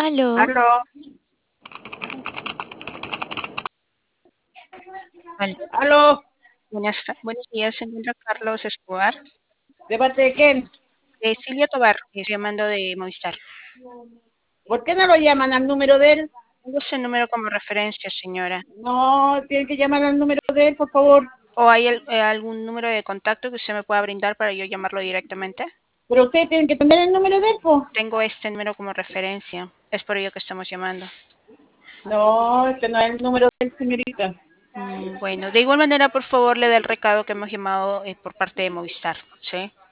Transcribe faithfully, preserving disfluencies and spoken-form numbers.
Aló, Aló, al- aló, buenas, ta- buenos días, se encuentra Carlos Escobar. ¿de parte de quién? Eh, Silvia Tobar, estoy llamando de Movistar. ¿Por qué no lo llaman al número de él? Tengo ese número como referencia, señora. No, tiene que llamar al número de él, por favor. ¿O hay el- eh, algún número de contacto que usted me pueda brindar para yo llamarlo directamente? Pero usted tiene que tener el número de él, pues. Tengo este número como referencia, es por ello que estamos llamando. No, este no es el número de él, señorita. Mm, bueno, de igual manera, por favor, le da el recado que hemos llamado eh, por parte de Movistar, ¿sí?